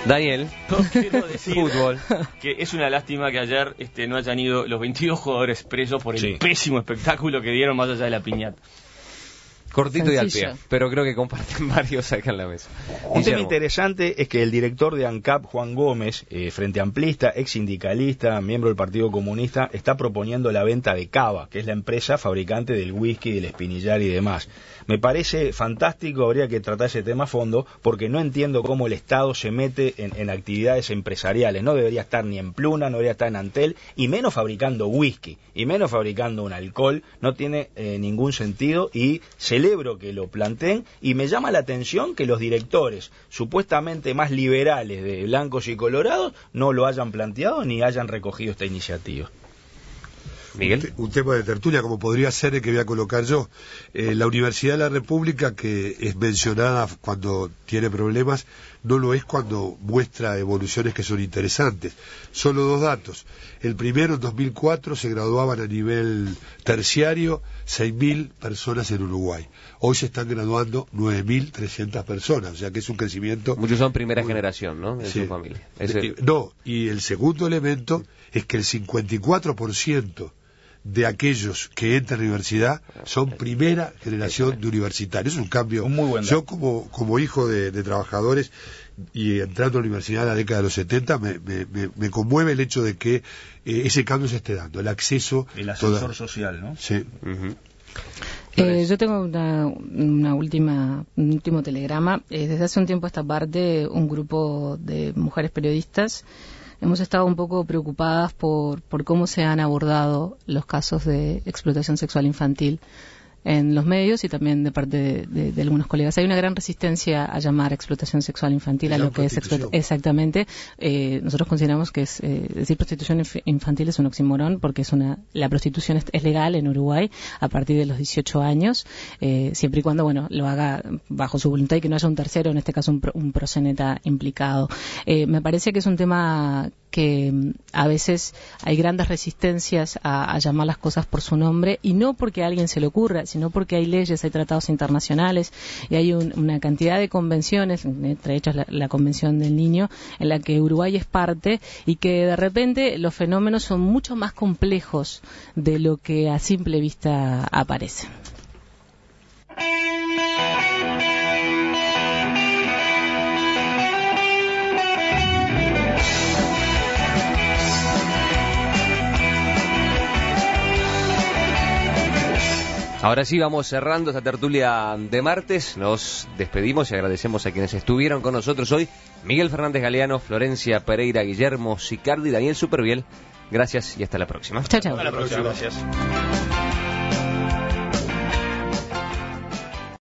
Daniel, No quiero decir fútbol. que es una lástima que ayer no hayan ido los 22 jugadores presos por el pésimo espectáculo que dieron más allá de la piñata. Cortito y al Sencillo. pie, pero creo que comparten varios acá en la mesa. Un tema interesante es que el director de ANCAP, Juan Gómez, Frente Amplista, ex sindicalista, miembro del Partido Comunista, está proponiendo la venta de Cava, que es la empresa fabricante del whisky, del espinillar y demás. Me parece fantástico, habría que tratar ese tema a fondo, porque no entiendo cómo el Estado se mete en actividades empresariales. No debería estar ni en Pluna, no debería estar en Antel, y menos fabricando whisky, y menos fabricando un alcohol. No tiene ningún sentido, y celebro que lo planteen, y me llama la atención que los directores supuestamente más liberales de blancos y colorados no lo hayan planteado ni hayan recogido esta iniciativa. Miguel. Un tema de tertulia, como podría ser el que voy a colocar yo. La Universidad de la República, que es mencionada cuando tiene problemas, no lo es cuando muestra evoluciones que son interesantes. Solo dos datos. El primero, en 2004, se graduaban a nivel terciario 6.000 personas en Uruguay. Hoy se están graduando 9.300 personas, o sea que es un crecimiento... Muchos son primera generación, ¿no? De su familia. No, y el segundo elemento es que el 54% de aquellos que entran a la universidad son primera generación de universitarios. Es un cambio. Muy buen Yo como hijo de trabajadores y entrando a la universidad en la década de los 70 me conmueve el hecho de que ese cambio se esté dando, el acceso, el ascensor social, ¿no? Sí. Yo tengo un último telegrama. Desde hace un tiempo a esta parte, un grupo de mujeres periodistas hemos estado un poco preocupadas por cómo se han abordado los casos de explotación sexual infantil en los medios y también de parte de algunos colegas. Hay una gran resistencia a llamar explotación sexual infantil a lo que es exactamente. Nosotros consideramos que decir prostitución infantil es un oxímoron, porque la prostitución es legal en Uruguay a partir de los 18 años, siempre y cuando lo haga bajo su voluntad y que no haya un tercero, en este caso un proxeneta implicado. Me parece que es un tema que a veces hay grandes resistencias a llamar las cosas por su nombre, y no porque a alguien se le ocurra, sino porque hay leyes, hay tratados internacionales y hay una cantidad de convenciones, entre ellas la Convención del Niño, en la que Uruguay es parte, y que de repente los fenómenos son mucho más complejos de lo que a simple vista aparece. Ahora sí, vamos cerrando esta tertulia de martes. Nos despedimos y agradecemos a quienes estuvieron con nosotros hoy: Miguel Fernández Galeano, Florencia Pereira, Guillermo Sicardi, Daniel Superviel. Gracias y hasta la próxima. Chao, chao. Hasta la próxima. Gracias.